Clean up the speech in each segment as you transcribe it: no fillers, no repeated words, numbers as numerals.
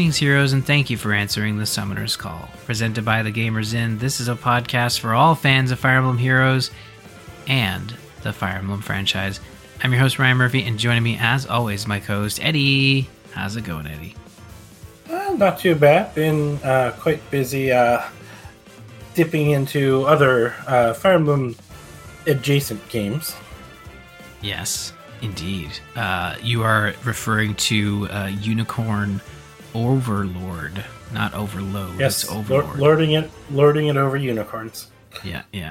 Greetings, heroes, and thank you for answering the Summoner's Call. Presented by The Gamers Inn, this is a podcast for all fans of Fire Emblem Heroes and the Fire Emblem franchise. I'm your host, Ryan Murphy, and joining me, as always, my co-host, Eddie. How's it going, Eddie? Not too bad. Been quite busy dipping into other Fire Emblem adjacent games. Yes, indeed. You are referring to Unicorn Overlord, not Overload. Yes, it's Overlord. Lording it over unicorns. Yeah.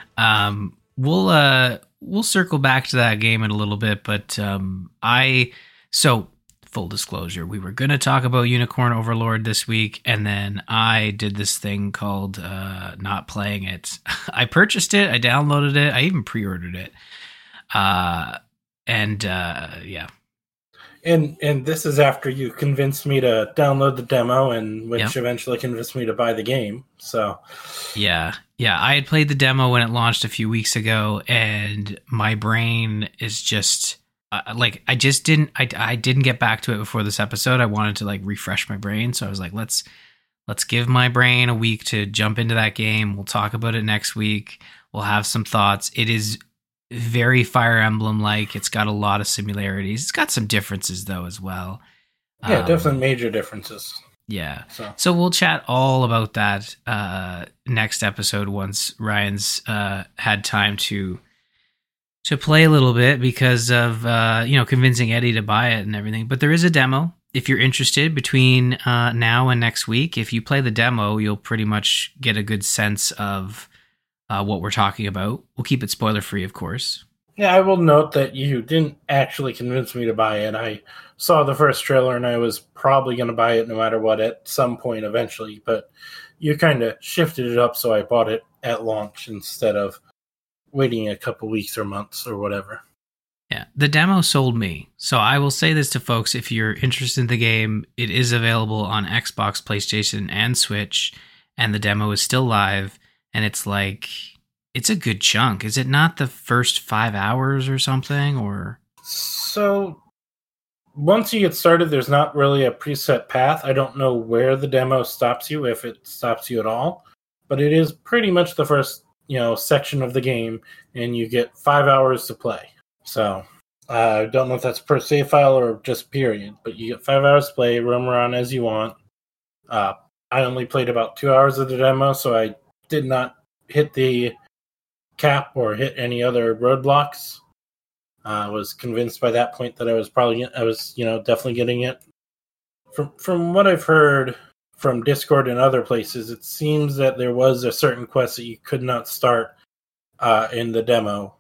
We'll circle back to that game in a little bit, but full disclosure, we were going to talk about Unicorn Overlord this week, and then I did this thing called not playing it. I purchased it, I downloaded it, I even pre-ordered it. Yeah. And this is after you convinced me to download the demo, and which eventually convinced me to buy the game. So yeah, I had played the demo when it launched a few weeks ago, and my brain is just I didn't get back to it before this episode. I wanted to refresh my brain, so I was like, let's give my brain a week to jump into that game. We'll talk about it next week. We'll have some thoughts. It is very Fire Emblem-like. It's got a lot of similarities. It's got some differences, though, as well. Yeah, definitely major differences. Yeah. So we'll chat all about that next episode once Ryan's had time to play a little bit because of convincing Eddie to buy it and everything. But there is a demo. If you're interested, between now and next week, if you play the demo, you'll pretty much get a good sense of what we're talking about. We'll keep it spoiler free, of course. Yeah, I will note that you didn't actually convince me to buy it. I saw the first trailer and I was probably going to buy it no matter what at some point eventually, but you kind of shifted it up, so I bought it at launch instead of waiting a couple weeks or months or whatever. Yeah, the demo sold me. So I will say this to folks, if you're interested in the game, it is available on Xbox, PlayStation, and Switch, and the demo is still live. And it's a good chunk. Is it not the first 5 hours or something? Or so once you get started, there's not really a preset path. I don't know where the demo stops you, if it stops you at all, but it is pretty much the first, section of the game, and you get 5 hours to play. So I don't know if that's per save file or just period, but you get 5 hours to play, roam around as you want. I only played about 2 hours of the demo, so I did not hit the cap or hit any other roadblocks. I was convinced by that point that I was definitely getting it. From what I've heard from Discord and other places, it seems that there was a certain quest that you could not start in the demo,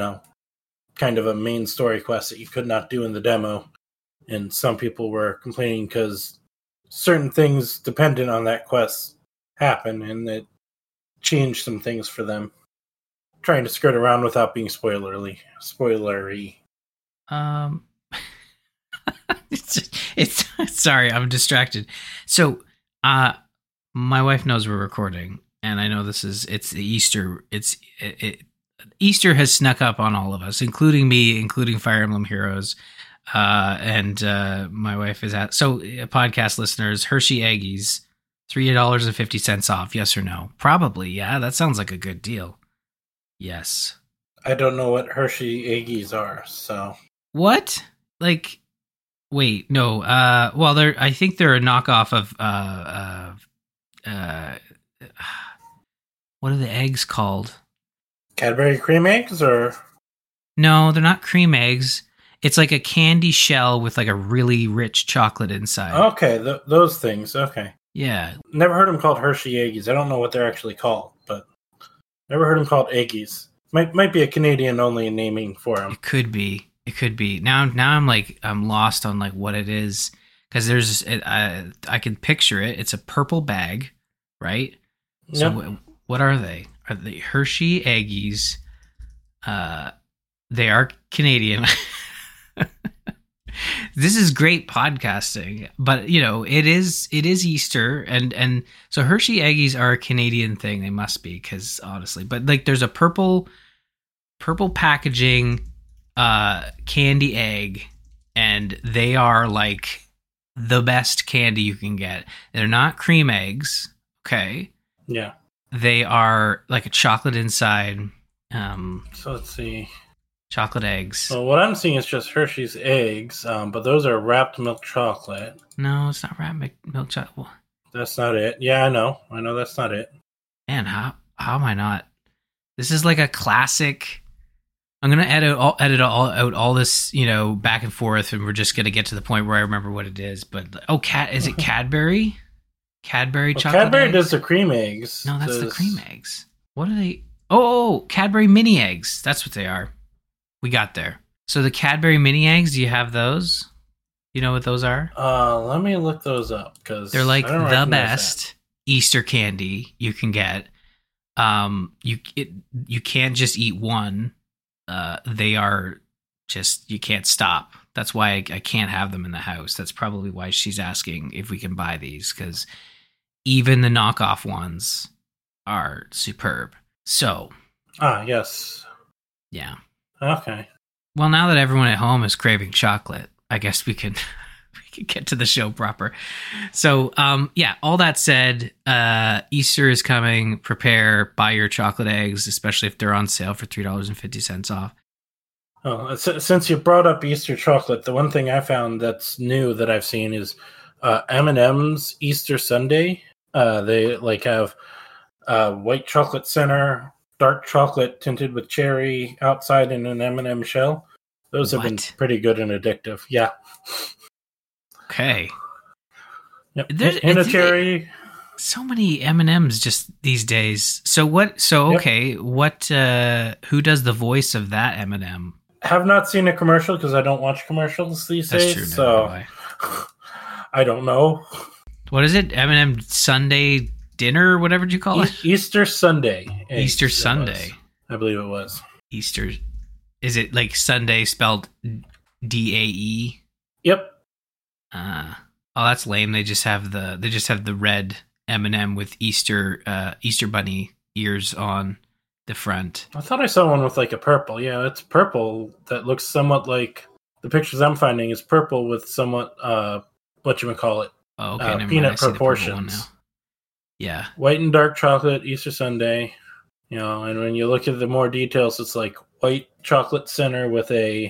kind of a main story quest that you could not do in the demo. And some people were complaining because certain things dependent on that quest happen, and it changed some things for them. Trying to skirt around without being spoilery. It's sorry, I'm distracted. So, my wife knows we're recording, and I know it's the Easter. Easter has snuck up on all of us, including me, including Fire Emblem Heroes. And my wife is podcast listeners, Hershey Eggies, $3.50 off. Yes or no? Probably. Yeah, that sounds like a good deal. Yes. I don't know what Hershey Eggies are, so. What? Wait, no. Well, I think they're a knockoff of what are the eggs called? Cadbury cream eggs, or? No, they're not cream eggs. It's like a candy shell with a really rich chocolate inside. Okay, those things. Okay. Yeah. Never heard them called Hershey Eggies. I don't know what they're actually called, but never heard them called Eggies. Might be a Canadian only naming for them. It could be. Now I'm lost on what it is, because I can picture it. It's a purple bag, right? Yep. So what are they? Are they Hershey Eggies? They are Canadian. This is great podcasting, but it is Easter, and so Hershey Eggies are a Canadian thing. They must be, because honestly, but there's a purple packaging candy egg, and they are the best candy you can get. They're not cream eggs, okay? Yeah. They are like a chocolate inside. So let's see. Chocolate eggs. Well, what I'm seeing is just Hershey's eggs, but those are wrapped milk chocolate. No, it's not wrapped milk chocolate. That's not it. Yeah, I know that's not it. Man, how am I not? This is like a classic. I'm gonna edit out all this, back and forth, and we're just gonna get to the point where I remember what it is. But is it Cadbury? Cadbury chocolate. Cadbury eggs? does the cream eggs. No, that's the cream eggs. What are they? Oh, Cadbury mini eggs. That's what they are. We got there. So the Cadbury mini eggs, do you have those? You know what those are? Let me look those up because they're like the best Easter candy you can get. You can't just eat one. They are just, you can't stop. That's why I can't have them in the house. That's probably why she's asking if we can buy these, because even the knockoff ones are superb. So. Yes. Yeah. Okay. Well, now that everyone at home is craving chocolate, I guess we can get to the show proper. So, all that said, Easter is coming. Prepare, buy your chocolate eggs, especially if they're on sale for $3.50 off. Oh, since you brought up Easter chocolate, the one thing I found that's new that I've seen is M&M's Easter Sundae. They have white chocolate center, dark chocolate tinted with cherry outside in an M&M shell. Those have been pretty good and addictive. Yeah. Okay. Yep. And a cherry. So many M&Ms just these days. So what? So okay, yep. What? Who does the voice of that M&M? Have not seen a commercial because I don't watch commercials these days. True, so I don't know. What is it? M&M Sunday dinner, whatever did you call it? Easter Sundae. Easter Sundae. I believe it was. Easter. Is it like Sunday spelled DAE? Yep. Oh, that's lame. They just have the red M&M with Easter bunny ears on the front. I thought I saw one with like a purple. Yeah, it's purple that looks somewhat like the pictures I'm finding is purple with somewhat whatchamacallit. Oh, okay, peanut proportions. Yeah. White and dark chocolate Easter Sundae. And when you look at the more details, it's like white chocolate center with a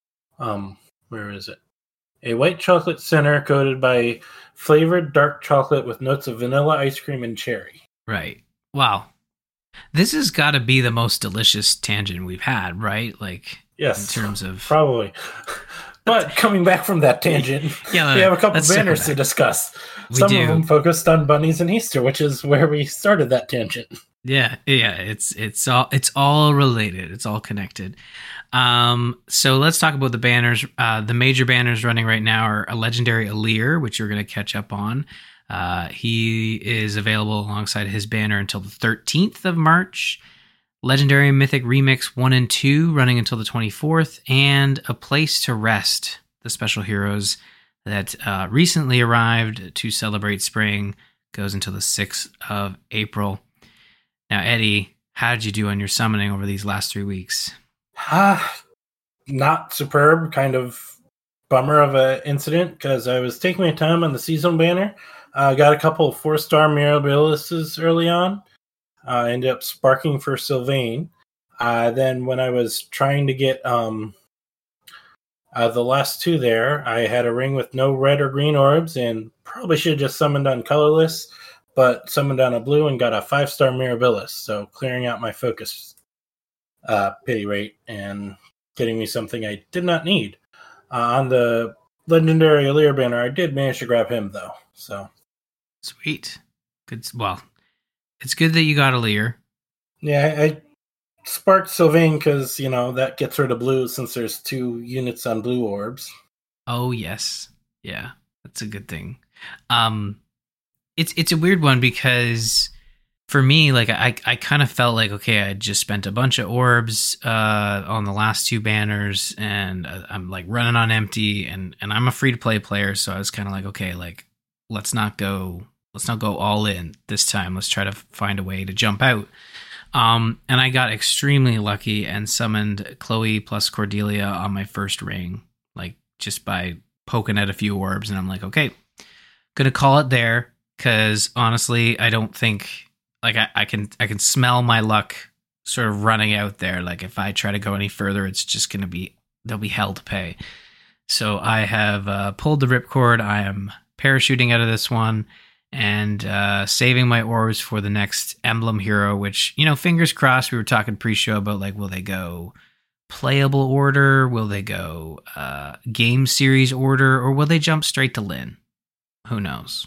where is it? A white chocolate center coated by flavored dark chocolate with notes of vanilla ice cream and cherry. Right. Wow. This has got to be the most delicious tangent we've had, right? Like, yes, in terms of probably. But coming back from that tangent, we have a couple banners to discuss. Some of them focused on bunnies and Easter, which is where we started that tangent. Yeah. It's all related. It's all connected. So let's talk about the banners. The major banners running right now are a legendary Alear, which you're going to catch up on. He is available alongside his banner until the 13th of March. Legendary Mythic Remix 1 and 2 running until the 24th. And A Place to Rest, the special heroes that recently arrived to celebrate spring, goes until the 6th of April. Now, Eddie, how did you do on your summoning over these last 3 weeks? Not superb, kind of bummer of an incident because I was taking my time on the seasonal banner. I got a couple of 4-star Mirabilis early on. Ended up sparking for Sylvain. Then when I was trying to get the last 2 there, I had a ring with no red or green orbs and probably should have just summoned on colorless, but summoned on a blue and got a 5-star Mirabilis. So clearing out my focus pity rate and getting me something I did not need. On the legendary Alear banner, I did manage to grab him though. So sweet, good. Well, it's good that you got Alear. Yeah, I sparked Sylvain because that gets rid of blue since there's 2 units on blue orbs. Oh yes, yeah, that's a good thing. It's a weird one because for me, like I kind of felt like, okay, I just spent a bunch of orbs on the last 2 banners, and I'm like running on empty, and I'm a free to play player, so I was kind of like, okay, like let's not go all in this time. Let's try to find a way to jump out. And I got extremely lucky and summoned Chloe plus Cordelia on my first ring, like just by poking at a few orbs, and I'm like, okay, gonna call it there, because honestly, I don't think like I can smell my luck sort of running out there. Like if I try to go any further, it's just gonna be there'll be hell to pay. So I have pulled the ripcord. I am parachuting out of this one and saving my orbs for the next emblem hero, which, fingers crossed. We were talking pre-show about like, will they go playable order? Will they go game series order? Or will they jump straight to Lyn? Who knows?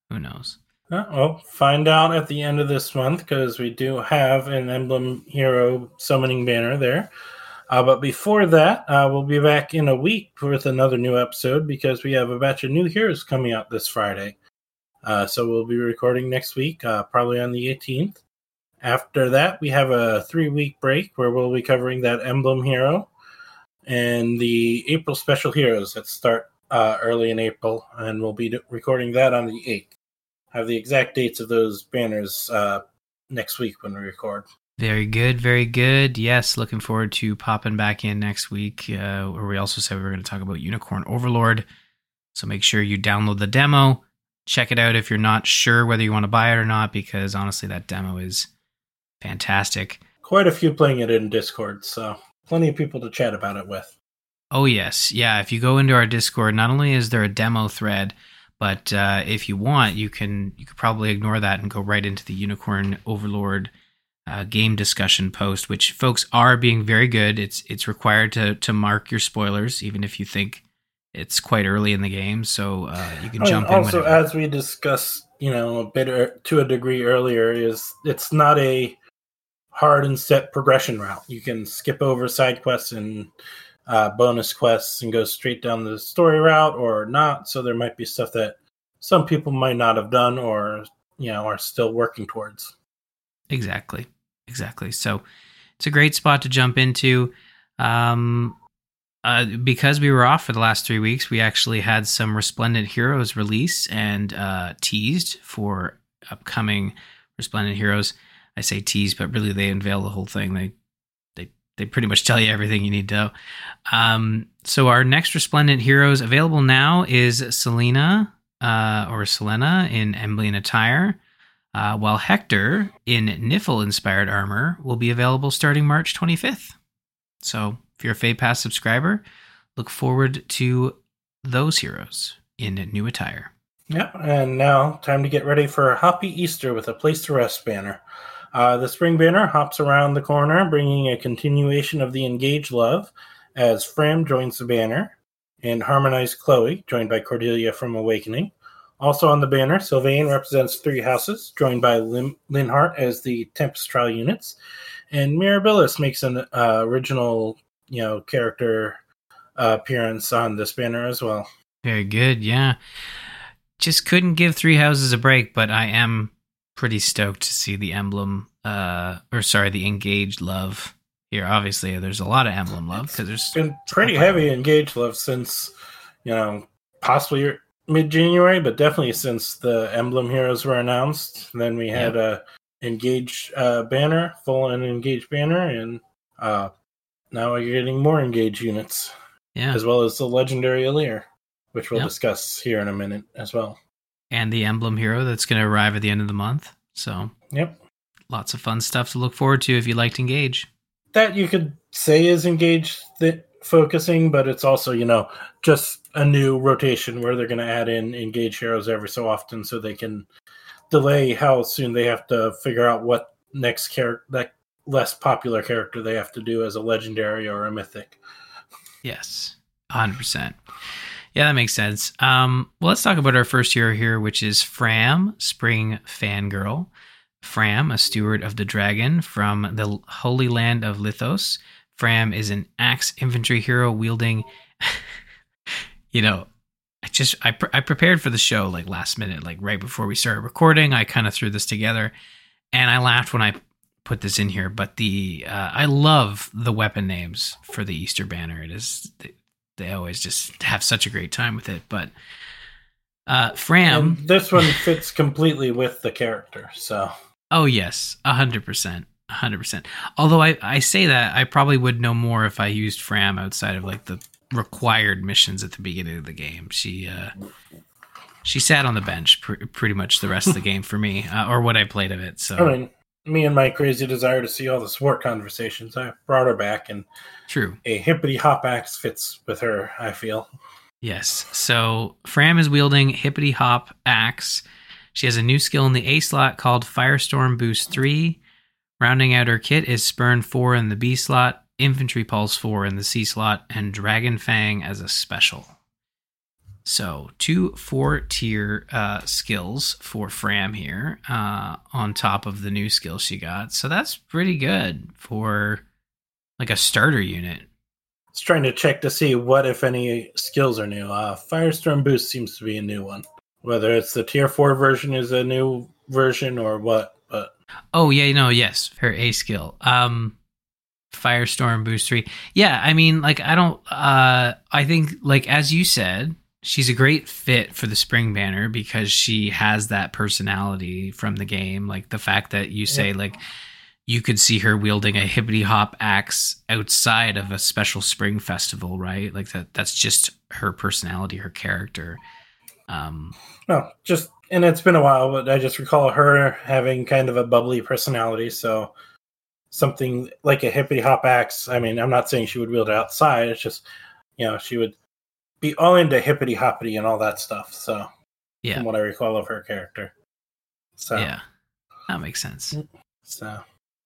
Well, find out at the end of this month, because we do have an emblem hero summoning banner there. But before that, we'll be back in a week with another new episode, because we have a batch of new heroes coming out this Friday. So we'll be recording next week, probably on the 18th. After that, we have a 3-week break where we'll be covering that emblem hero and the April special heroes that start early in April, and we'll be recording that on the 8th. Have the exact dates of those banners next week when we record. Very good, very good. Yes, looking forward to popping back in next week, where we also said we were going to talk about Unicorn Overlord. So make sure you download the demo. Check it out if you're not sure whether you want to buy it or not, because honestly, that demo is fantastic. Quite a few playing it in Discord, so plenty of people to chat about it with. Oh, yes. Yeah, if you go into our Discord, not only is there a demo thread, but if you want, you could probably ignore that and go right into the Unicorn Overlord game discussion post, which folks are being very good. It's required to mark your spoilers, even if you think it's quite early in the game, so you can jump in. Also, as we discussed, a bit to a degree earlier, is it's not a hard and set progression route. You can skip over side quests and bonus quests and go straight down the story route, or not. So there might be stuff that some people might not have done, or are still working towards. Exactly. So it's a great spot to jump into. Because we were off for the last 3 weeks, we actually had some Resplendent Heroes release and teased for upcoming Resplendent Heroes. I say tease, but really they unveil the whole thing. They pretty much tell you everything you need to know. So our next Resplendent Heroes available now is Selena in Emblean attire, while Hector in Niffle-inspired armor will be available starting March 25th. So if you're a Fade Pass subscriber, look forward to those heroes in new attire. Yeah, and now time to get ready for a Hoppy Easter with a Place to Rest banner. The spring banner hops around the corner, bringing a continuation of the Engage Love as Fram joins the banner, and Harmonized Chloe, joined by Cordelia from Awakening. Also on the banner, Sylvain represents 3 houses, joined by Linhardt as the Tempest Trial units, and Mirabilis makes an original character appearance on this banner as well. Very good, yeah. Just couldn't give 3 houses a break, but I am pretty stoked to see the emblem, the Engaged Love here. Obviously, there's a lot of emblem love, because there's been pretty heavy Engaged Love since, possibly mid-January, but definitely since the emblem heroes were announced. And then we had a Engaged banner, full and Engaged banner, and now we're getting more Engaged units, as well as the legendary Alir, which we'll discuss here in a minute as well. And the emblem hero that's going to arrive at the end of the month. So, lots of fun stuff to look forward to if you liked Engage. That you could say is Engage focusing, but it's also, just a new rotation where they're going to add in Engage heroes every so often, so they can delay how soon they have to figure out what next that less popular character they have to do as a legendary or a mythic. Yes, 100%. Yeah, that makes sense. Well, let's talk about our first hero here, which is Fram, Spring Fangirl. Fram, a steward of the dragon from the Holy Land of Lithos. Fram is an axe infantry hero wielding... I prepared for the show like last minute, like right before we started recording. I kind of threw this together, and I laughed when I put this in here. But I love the weapon names for the Easter banner. It is they always just have such a great time with it. But Fram, and this one fits completely with the character. So oh yes, 100%. 100%. Although I say that, I probably would know more if I used Fram outside of like the required missions at the beginning of the game. She sat on the bench pretty much the rest of the game for me, or what I played of it. So I mean, me and my crazy desire to see all the sport conversations, I brought her back, and true. a hippity hop axe fits with her, I feel. Yes. So Fram is wielding hippity hop axe. She has a new skill in the A slot called Firestorm Boost 3. Rounding out her kit is Spurn 4 in the B slot, Infantry Pulse 4 in the C slot, and Dragon Fang as a special. So 2 4-tier skills for Fram here on top of the new skill she got. So that's pretty good for like a starter unit. It's trying to check to see what, if any, skills are new. Firestorm Boost seems to be a new one. Whether it's the tier 4 version is a new version or what, but... Oh, yeah, no, yes, her A skill. Firestorm Boost 3. Yeah, I mean, like, I think, like, as you said, she's a great fit for the Spring Banner because she has that personality from the game. Like, the fact that you say, like, you could see her wielding a hippity hop axe outside of a special spring festival, right? Like, that's just her personality, her character. No, just, and it's been a while, but I just recall her having kind of a bubbly personality, so something like a hippity hop axe. I mean, I'm not saying she would wield it outside, it's just, she would be all into hippity hoppity and all that stuff, so, yeah, from what I recall of her character. So, yeah, that makes sense. So,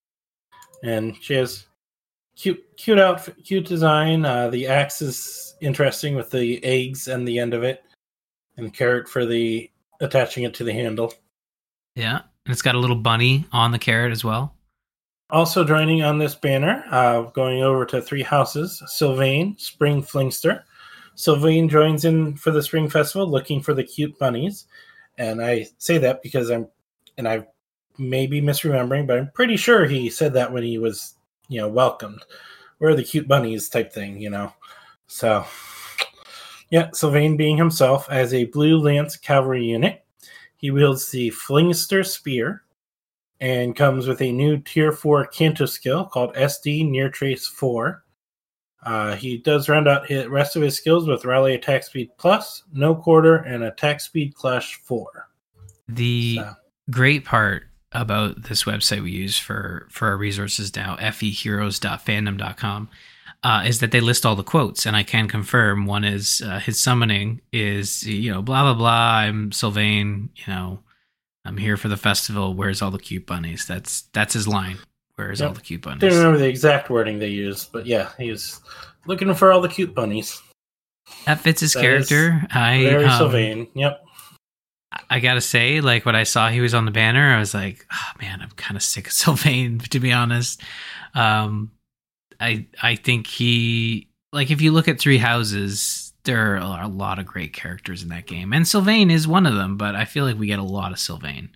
and she has cute outfit, cute design. The axe is interesting with the eggs and the end of it. And carrot for the attaching it to the handle. Yeah, and it's got a little bunny on the carrot as well. Also joining on this banner, going over to 3 houses, Sylvain, Spring Flingster. Sylvain joins in for the Spring Festival looking for the cute bunnies. And I say that because I may be misremembering, but I'm pretty sure he said that when he was, welcomed. Where are the cute bunnies type thing, So... yeah, Sylvain being himself as a Blue Lance cavalry unit. He wields the Flingster Spear and comes with a new Tier 4 Canto skill called SD Near Trace 4. He does round out the rest of his skills with Rally Attack Speed Plus, No Quarter, and Attack Speed Clash 4. The great part about this website we use for our resources now, feheroes.fandom.com, is that they list all the quotes, and I can confirm one is his summoning is, blah, blah, blah, I'm Sylvain, I'm here for the festival, where's all the cute bunnies? That's his line, where's all the cute bunnies? Didn't remember the exact wording they used, but yeah, he's looking for all the cute bunnies. That fits his character. Very Sylvain, yep. I gotta say, like, when I saw he was on the banner, I was like, oh man, I'm kind of sick of Sylvain, to be honest. I think if you look at 3 houses, there are a lot of great characters in that game. And Sylvain is one of them, but I feel like we get a lot of Sylvain.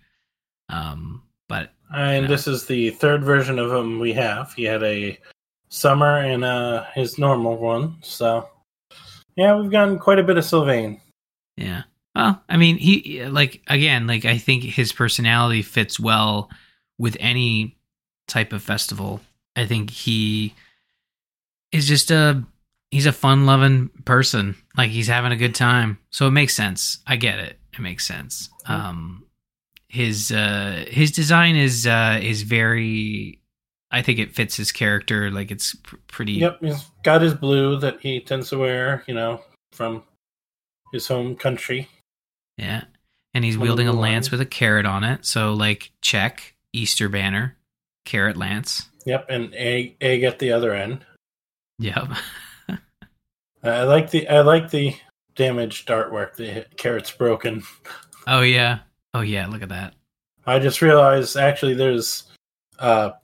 This is the 3rd version of him we have. He had a summer and his normal one. So, yeah, we've gotten quite a bit of Sylvain. Yeah. Well, I mean, I think his personality fits well with any type of festival. I think he is just he's a fun-loving person. Like, he's having a good time. So it makes sense. I get it. It makes sense. His design is very, I think it fits his character. Like, it's pretty. Yep, he's got his blue that he tends to wear, from his home country. Yeah. And he's wielding a lance with a carrot on it. So, like, check, Easter banner, carrot lance. Yep, and egg at the other end. Yep. I like the damaged artwork. The carrot's broken. Oh yeah. Look at that. I just realized actually there's right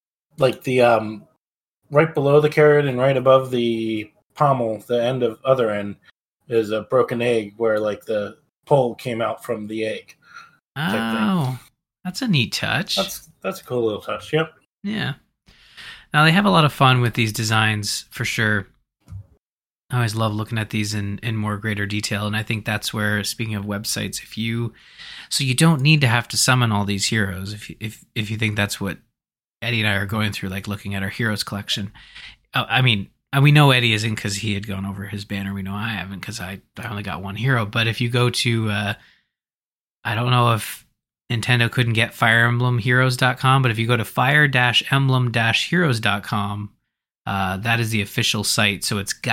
below the carrot and right above the pommel, the end of other end, is a broken egg where like the pole came out from the egg. Oh, that's a neat touch. That's a cool little touch. Yep. Yeah. Now, they have a lot of fun with these designs, for sure. I always love looking at these in more greater detail, and I think that's where, speaking of websites, so you don't need to have to summon all these heroes, if you think that's what Eddie and I are going through, like looking at our heroes collection. I mean, And we know Eddie isn't because he had gone over his banner. We know I haven't because I only got one hero. But if you go to, I don't know if Nintendo couldn't get FireEmblemHeroes.com, but if you go to fire-emblem-heroes.com, that is the official site. So it's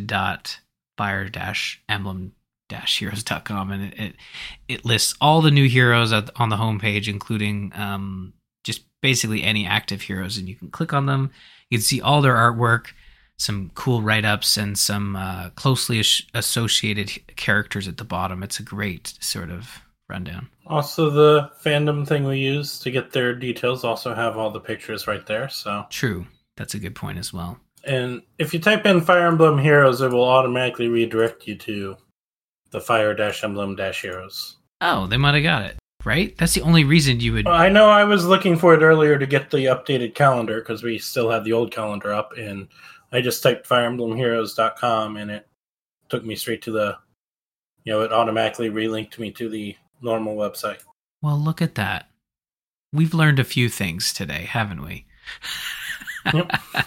guide.fire-emblem-heroes.com, and it lists all the new heroes on the homepage, including just basically any active heroes, and you can click on them. You can see all their artwork, some cool write-ups, and some closely associated characters at the bottom. It's a great sort of rundown. Also, the fandom thing we use to get their details also have all the pictures right there. So true. That's a good point as well. And if you type in Fire Emblem Heroes, it will automatically redirect you to the Fire-Emblem-Heroes. Oh, they might have got it. Right? That's the only reason you would... I know I was looking for it earlier to get the updated calendar because we still have the old calendar up, and I just typed FireEmblemHeroes.com and it took me straight to the... it automatically relinked me to the normal website. Well, look at that. We've learned a few things today, haven't we? Yep.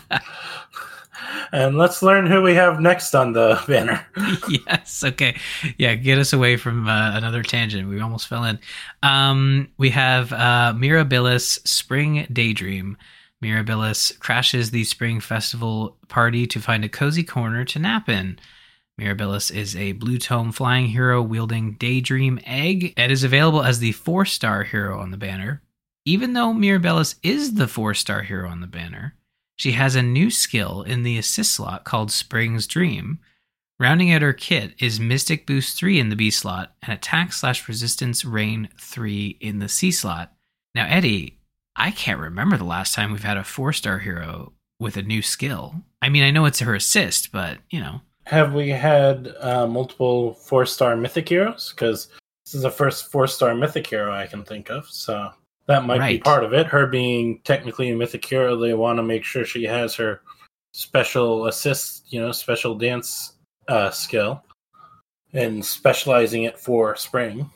And let's learn who we have next on the banner. Yes. Okay. Yeah. Get us away from another tangent. We almost fell in. We have Mirabilis Spring Daydream. Mirabilis crashes the Spring Festival party to find a cozy corner to nap in. Mirabilis is a blue tome flying hero wielding Daydream Egg. It is available as the 4-star hero on the banner. Even though Mirabilis is the 4-star hero on the banner, she has a new skill in the assist slot called Spring's Dream. Rounding out her kit is Mystic Boost 3 in the B slot and Attack/Resistance Rain 3 in the C slot. Now, Eddie, I can't remember the last time we've had a 4-star hero with a new skill. I mean, I know it's her assist, but, Have we had multiple 4-star mythic heroes? Because this is the first 4-star mythic hero I can think of, so... That might be part of it. Her being technically a mythic hero, they want to make sure she has her special assist, special dance skill, and specializing it for spring,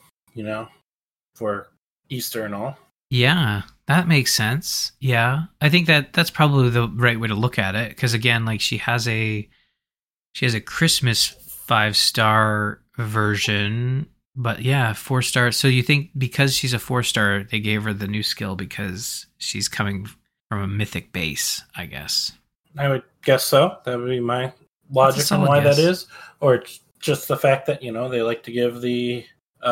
for Easter and all. Yeah, that makes sense. Yeah, I think that's probably the right way to look at it. Because again, like she has a Christmas 5-star version. But yeah, 4-star. So you think because she's a 4-star, they gave her the new skill because she's coming from a mythic base, I guess. I would guess so. That would be my logic on why that is. Or just the fact that, they like to give the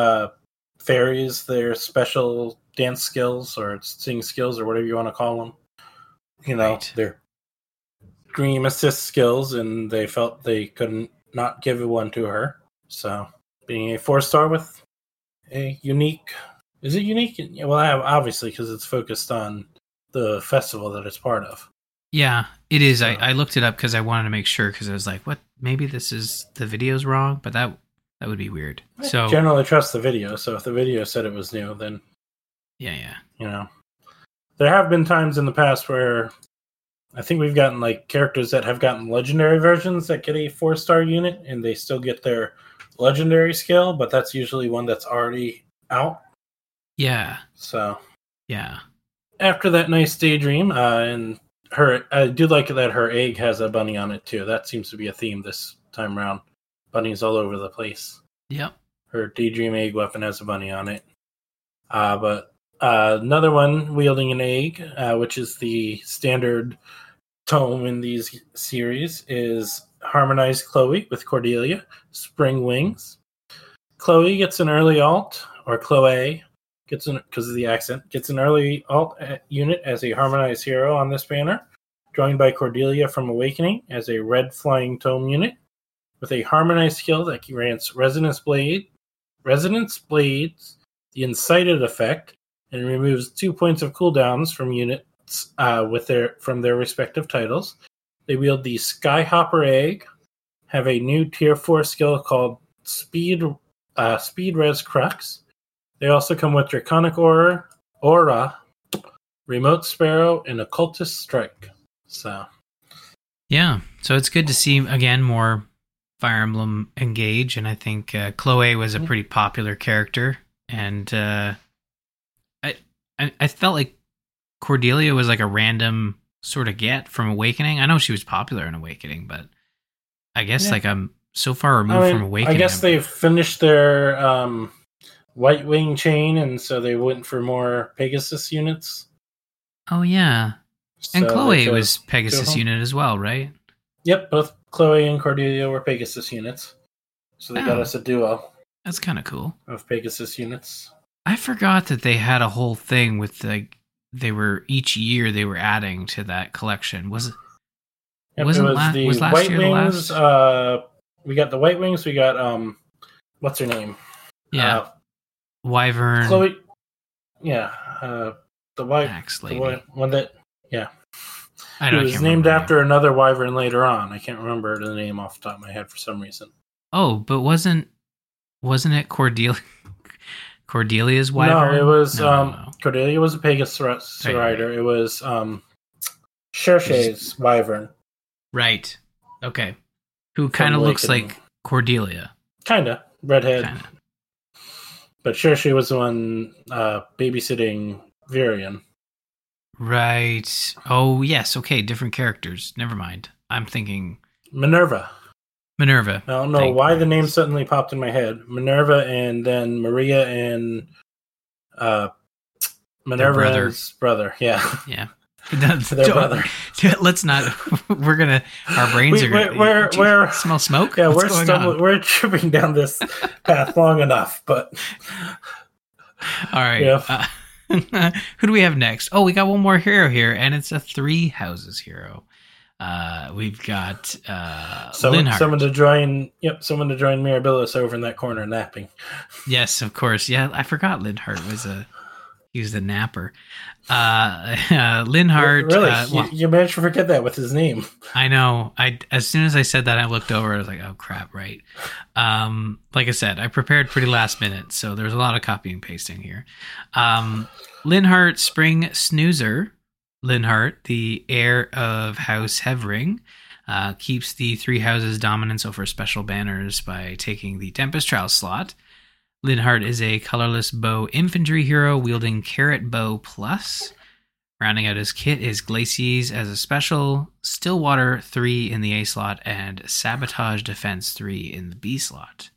fairies their special dance skills or sing skills or whatever you want to call them. Their dream assist skills, and they felt they couldn't not give one to her. So... being a 4-star with a unique... Is it unique? Well, obviously, because it's focused on the festival that it's part of. Yeah, it is. I looked it up because I wanted to make sure, because I was like, what? Maybe the video's wrong, but that would be weird. I generally trust the video, so if the video said it was new, then... Yeah. There have been times in the past where I think we've gotten, characters that have gotten legendary versions that get a 4-star unit, and they still get their... legendary skill, but that's usually one that's already out. Yeah. So. Yeah. After that nice Daydream, and I do like that her egg has a bunny on it too. That seems to be a theme this time around. Bunnies all over the place. Yep. Her Daydream egg weapon has a bunny on it. But another one wielding an egg, which is the standard tome in these series, is Harmonized Chloe with Cordelia, Spring Wings. Chloe gets an early alt, or Chloe gets because of the accent, gets an early alt unit as a harmonized hero on this banner, joined by Cordelia from Awakening as a red flying tome unit with a harmonized skill that grants Resonance Blades, the Incited effect, and removes 2 points of cooldowns from units from their respective titles. They wield the Skyhopper Egg, have a new Tier 4 skill called Speed Res Crux. They also come with Draconic Aura, Remote Sparrow, and Occultist Strike. So it's good to see, again, more Fire Emblem engage, and I think Chloe was a pretty popular character, and I felt like Cordelia was like a random sort of get from Awakening. I know she was popular in Awakening, but I guess like I'm so far removed from Awakening. I guess they've finished their White Wing chain, and so they went for more Pegasus units. Oh yeah, and So Chloe they was chose Pegasus Go Home. unit as well, right? Yep, both Chloe and Cordelia were Pegasus units. So they got Oh. us a duo That's kind of cool. of Pegasus units. I forgot that they had a whole thing with like each year they were adding to that collection. Was Yep, wasn't it was the was last White year Wings. the last? We got the White Wings. We got what's her name? Yeah, Wyvern Chloe. Yeah, the white Axe the Lady. one that I it don't. was named after another Wyvern later on. I can't remember the name off the top of my head for some reason. Oh, but wasn't it Cordelia's Wyvern? No, it was No. Cordelia was a Pegasus rider. It was Cherche's Wyvern. Right. Okay. Who kind of looks like Cordelia. Kinda redhead. Kinda. But Cherche was the one babysitting Virion. Right. Oh, yes. Okay. Different characters. Never mind. I'm thinking Minerva. I don't know why the name suddenly popped in my head. Minerva, and then Maria and Minerva's brother. Yeah. Yeah. Their brother. Let's not. We're gonna. Our brains are gonna. We're smell smoke. Yeah, What's we're tripping down this path long enough, but all right. Yeah. Who do we have next? Oh, we got one more hero here, and it's a 3 houses hero. We've got Linhardt. Someone to join Mirabilis over in that corner napping. Yes, of course. Yeah, I forgot Linhardt he was the napper. Linhardt. Really, you managed to forget that with his name. I know. As soon as I said that, I looked over. I was like, "Oh crap!" Right. Like I said, I prepared pretty last minute, so there's a lot of copy and pasting here. Linhardt, Spring Snoozer. Linhardt, the heir of House Hevering, keeps the 3 houses' dominance over special banners by taking the Tempest Trial slot. Linhardt is a colorless bow infantry hero wielding Carrot Bow Plus. Rounding out his kit is Glacies as a special, Stillwater 3 in the A slot, and Sabotage Defense 3 in the B slot.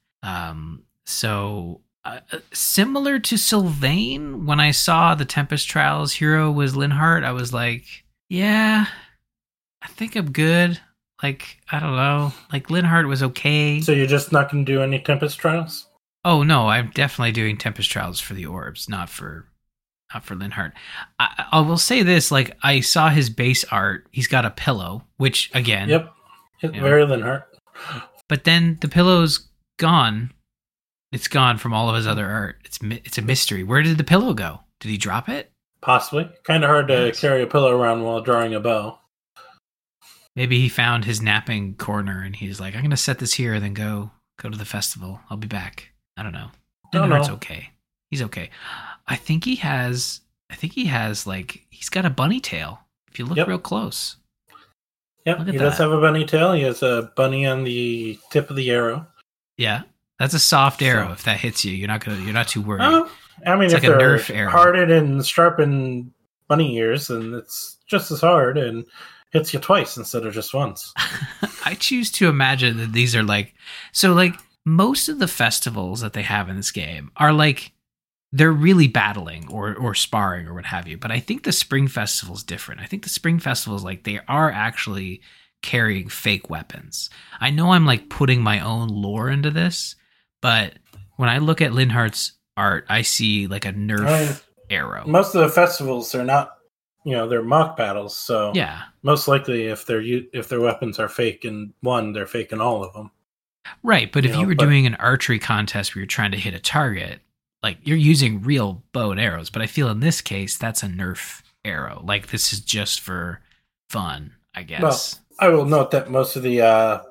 Similar to Sylvain, when I saw the Tempest Trials hero was Linhardt, I was like, yeah, I think I'm good. Like, I don't know. Like, Linhardt was okay. So you're just not going to do any Tempest Trials? Oh, no, I'm definitely doing Tempest Trials for the orbs, not for Linhardt. I will say this, like, I saw his base art. He's got a pillow, which, again... Yep, very Linhardt. But then the pillow's gone. It's gone from all of his other art. It's a mystery. Where did the pillow go? Did he drop it? Possibly. Kind of hard to carry a pillow around while drawing a bow. Maybe he found his napping corner and he's like, I'm going to set this here and then go to the festival. I'll be back. I don't know. Linhardt's okay. He's okay. I think he has like, he's got a bunny tail. If you look real close. Yep, he does have a bunny tail. He has a bunny on the tip of the arrow. Yeah. That's a soft arrow. If that hits you, you're not too worried. I mean, it's if like a they're Nerf arrow. Hearted and sharpened bunny ears, then it's just as hard and hits you twice instead of just once. I choose to imagine that these are like most of the festivals that they have in this game are like they're really battling or sparring or what have you. But I think the Spring Festival is different. I think the Spring Festival is like they are actually carrying fake weapons. I know I'm like putting my own lore into this, but when I look at Linhardt's art, I see like a Nerf arrow. Most of the festivals are not, they're mock battles. So yeah, most likely if their weapons are fake in one, they're fake in all of them. Right, but if you were doing an archery contest where you're trying to hit a target, like you're using real bow and arrows. But I feel in this case that's a Nerf arrow. Like this is just for fun, I guess. Well, I will note that most of the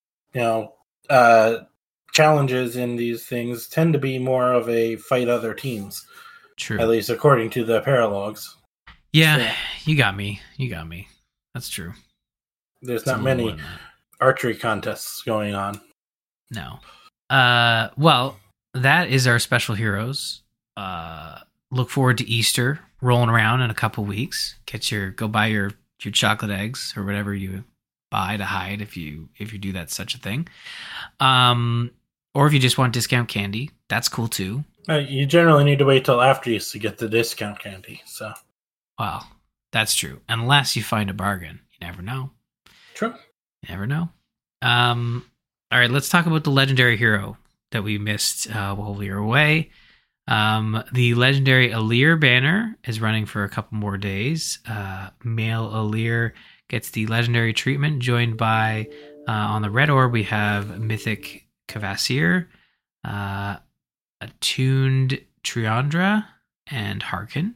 challenges in these things tend to be more of a fight other teams. True. At least according to the paralogs. Yeah, so, you got me. That's true. There's not many archery contests going on. No. Well, that is our special heroes. Look forward to Easter rolling around in a couple weeks. Go buy your your chocolate eggs or whatever you buy to hide if you do that such a thing. Or if you just want discount candy, that's cool too. You generally need to wait till after Easter to get the discount candy. So, Well, that's true. Unless you find a bargain, you never know. true. You never know. All right, let's talk about the legendary hero that we missed while we were away. The legendary Alear banner is running for a couple more days. Male Alear gets the legendary treatment, joined by on the red orb we have Mythic Kvasir, Attuned Triandra, and Harkin.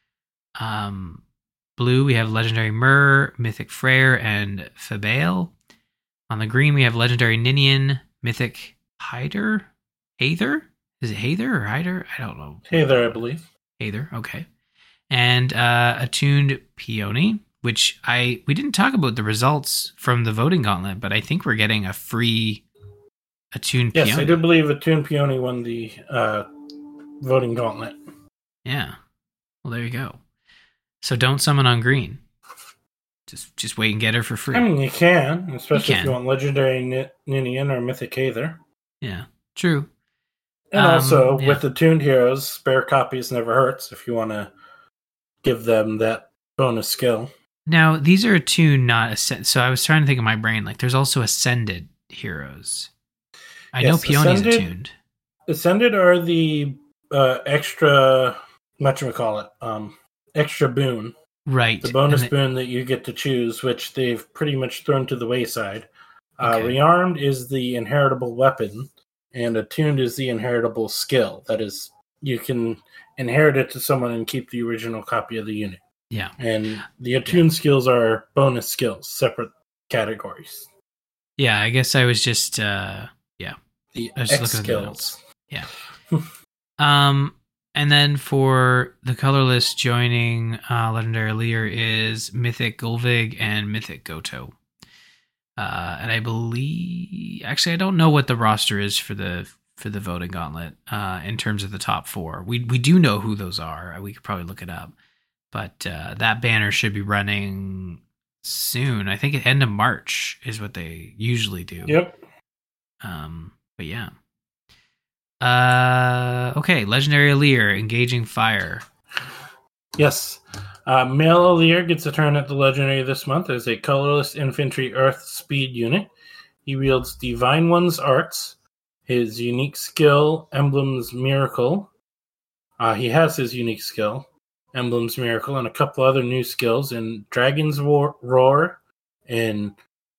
Blue we have legendary Myrrh, Mythic Freyr, and Fabael. On the green we have legendary Ninian, Mythic Hyder. Hather? Is it Hather or Hyder? I don't know. Hather, I believe. Hather, okay. And Attuned Peony, which we didn't talk about the results from the voting gauntlet, but I think we're getting a free Attuned Peony. Yes, I do believe Attuned Peony won the voting gauntlet. Yeah. Well, there you go. So don't summon on green. Just wait and get her for free. I mean, you can, especially if you want legendary Ninian or Mythic Hather. Yeah, true. And also, with the tuned heroes, spare copies never hurts if you want to give them that bonus skill. Now, these are attuned, not ascended. So I was trying to think of my brain. Like, there's also ascended heroes. I know Peony's attuned. Ascended are the extra, whatchamacallit, extra boon. Right. The bonus boon that you get to choose, which they've pretty much thrown to the wayside. Okay. Rearmed is the inheritable weapon, and attuned is the inheritable skill. That is, you can inherit it to someone and keep the original copy of the unit. Yeah. And the attuned skills are bonus skills, separate categories. Yeah, I guess I was just, The X skills. Yeah. And then for the colorless joining Legendary Alear is Mythic Gulvig and Mythic Goto. And I believe, actually, I don't know what the roster is for the voting gauntlet in terms of the top four. We do know who those are. We could probably look it up, but that banner should be running soon. I think at end of March is what they usually do. Yep. But yeah. Okay, Legendary Alear, Engaging Fire. Yes. Male Alear gets a turn at the Legendary this month as a colorless infantry earth speed unit. He wields Divine One's arts, his unique skill, Emblem's Miracle. He has his unique skill, Emblem's Miracle, and a couple other new skills in Dragon's Roar and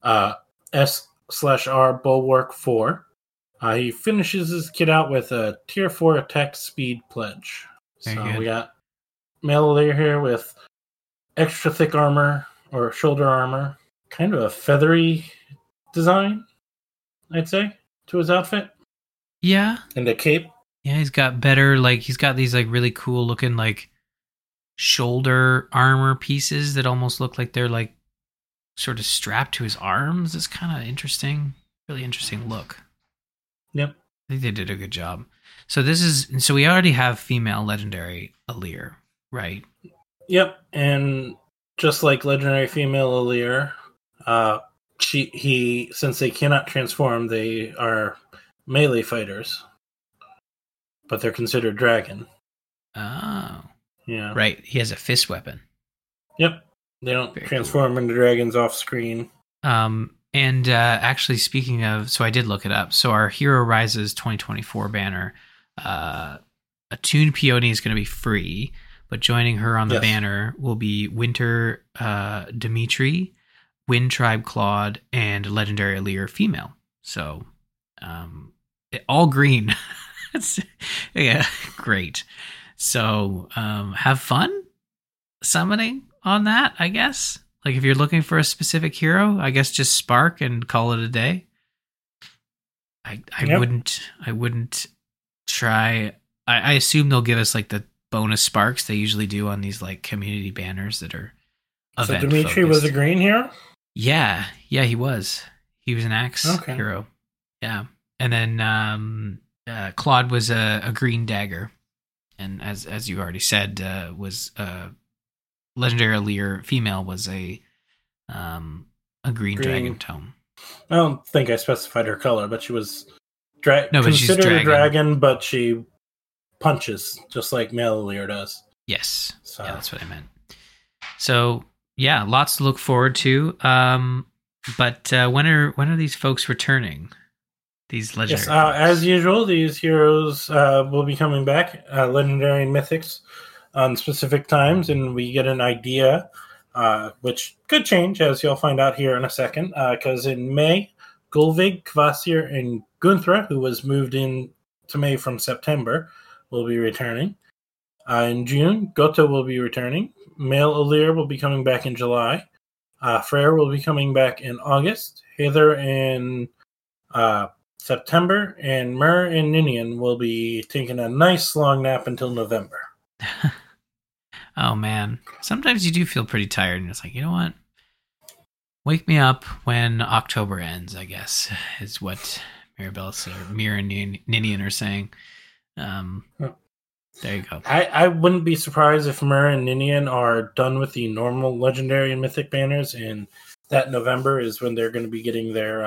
S/R Bulwark 4. He finishes his kit out with a Tier 4 attack speed pledge. We got Male Alear here with extra thick armor or shoulder armor. Kind of a feathery design, I'd say, to his outfit. Yeah. And a cape. Yeah, he's got better, he's got these, really cool looking, shoulder armor pieces that almost look like they're, sort of strapped to his arms. It's kind of interesting. Really interesting look. Yep. I think they did a good job. So we already have female Legendary Alear, right? Yep. And just like Legendary Female Alear, since they cannot transform, they are melee fighters. But they're considered dragon. Oh. Yeah. Right. He has a fist weapon. Yep. They don't Very transform into dragons off screen. And actually, speaking of, so I did look it up. So our Hero Rises 2024 banner, Attuned Peony is going to be free, but joining her on the banner will be Winter Dimitri, Wind Tribe Claude, and Legendary Alear female. So, all green. Yeah, great. So, have fun summoning on that, I guess. If you're looking for a specific hero, I guess just Spark and call it a day. I wouldn't try. I assume they'll give us the bonus sparks they usually do on these community banners that are event So Dimitri focused. was a green hero? Yeah, he was. He was an axe hero. Yeah. And then Claude was a green dagger. And as you already said, was Legendary Alear female was a a green dragon tome. I don't think I specified her color, but she was No, but she's considered a dragon, but she punches just like Melolier does. Yes. So. Yeah, that's what I meant. So, yeah, lots to look forward to. But when are these folks returning? These legendary. Yes, as usual, these heroes will be coming back, legendary and mythics, on specific times, and we get an idea, which could change, as you'll find out here in a second. Because in May, Gullveig, Kvasir, and Gunthra, who was moved in to May from September, will be returning. In June, Gota will be returning. Melolier will be coming back in July. Freyr will be coming back in August. Heather in September. And Myr and Ninian will be taking a nice long nap until November. Oh, man. Sometimes you do feel pretty tired. And it's like, you know what? Wake me up when October ends, I guess, is what Myr and Ninian are saying. There you go. I wouldn't be surprised if Myr and Ninian are done with the normal legendary and mythic banners, and that November is when they're going to be getting their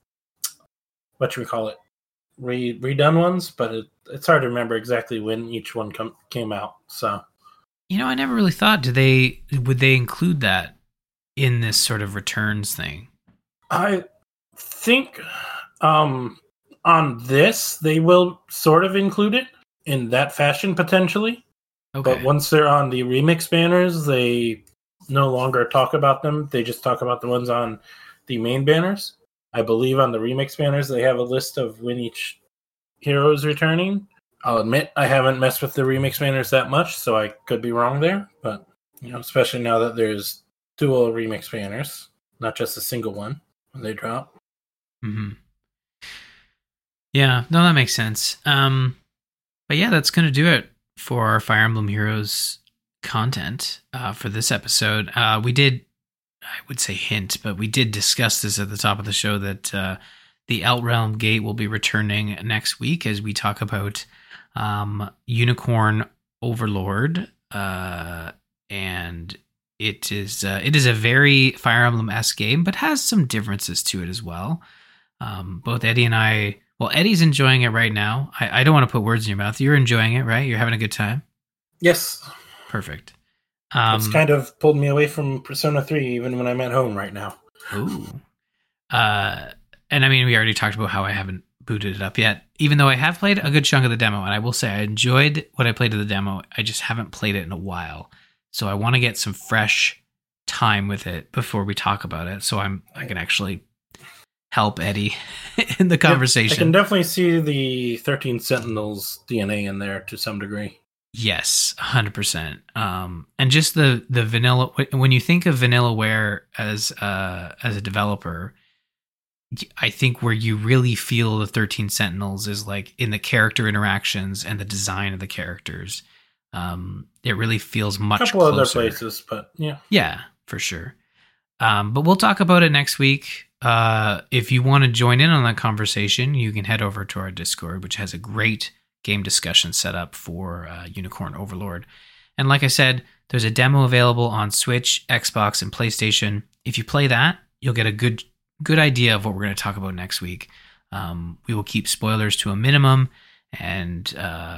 redone ones. But it's hard to remember exactly when each one came out. So, I never really thought would they include that in this sort of returns thing? I think on this they will sort of include it in that fashion, potentially. Okay. But once they're on the remix banners, they no longer talk about them. They just talk about the ones on the main banners. I believe on the remix banners, they have a list of when each hero is returning. I'll admit I haven't messed with the remix banners that much, so I could be wrong there. But, especially now that there's dual remix banners, not just a single one when they drop. Mm-hmm. Yeah, no, that makes sense. But yeah, that's going to do it for our Fire Emblem Heroes content for this episode. We did, I would say hint, but we did discuss this at the top of the show that the Outrealm Gate will be returning next week as we talk about Unicorn Overlord. And it is a very Fire Emblem-esque game, but has some differences to it as well. Both Eddie and I... Well, Eddie's enjoying it right now. I don't want to put words in your mouth. You're enjoying it, right? You're having a good time? Yes. Perfect. It's kind of pulled me away from Persona 3 even when I'm at home right now. Ooh. And I mean, we already talked about how I haven't booted it up yet, even though I have played a good chunk of the demo. And I will say I enjoyed what I played of the demo. I just haven't played it in a while. So I want to get some fresh time with it before we talk about it. So I can actually help Eddie in the conversation. I can definitely see the 13 Sentinels DNA in there to some degree. Yes, 100%. And just the vanilla, when you think of Vanillaware as a developer, I think where you really feel the 13 Sentinels is like in the character interactions and the design of the characters. It really feels much closer. A couple other places, but yeah. Yeah, for sure. But we'll talk about it next week. If you want to join in on that conversation, you can head over to our Discord, which has a great game discussion set up for Unicorn Overlord. And like I said, there's a demo available on Switch, Xbox, and PlayStation. If you play that, you'll get a good idea of what we're going to talk about next week. We will keep spoilers to a minimum, and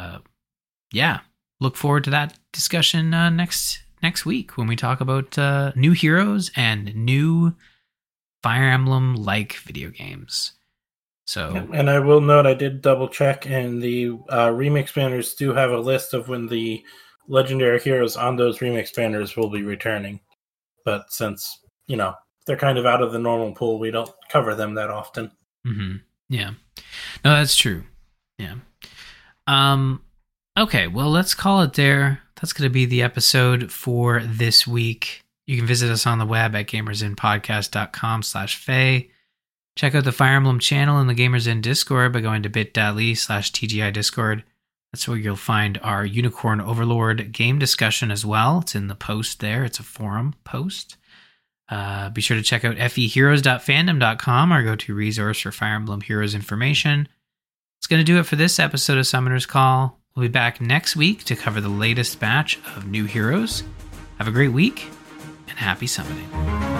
look forward to that discussion next week when we talk about new heroes and new Fire Emblem-like video games. So, and I will note I did double check, and the remix banners do have a list of when the legendary heroes on those remix banners will be returning. But since they're kind of out of the normal pool, we don't cover them that often. Mm-hmm. Yeah, no, that's true. Yeah. Okay, well, let's call it there. That's going to be the episode for this week. You can visit us on the web at gamersinpodcast.com/Faye. Check out the Fire Emblem channel in the Gamers In Discord by going to bit.ly/TGI Discord. That's where you'll find our Unicorn Overlord game discussion as well. It's in the post there. It's a forum post. Be sure to check out feheroes.fandom.com, our go-to resource for Fire Emblem Heroes information. It's going to do it for this episode of Summoner's Call. We'll be back next week to cover the latest batch of new heroes. Have a great week, and happy summoning.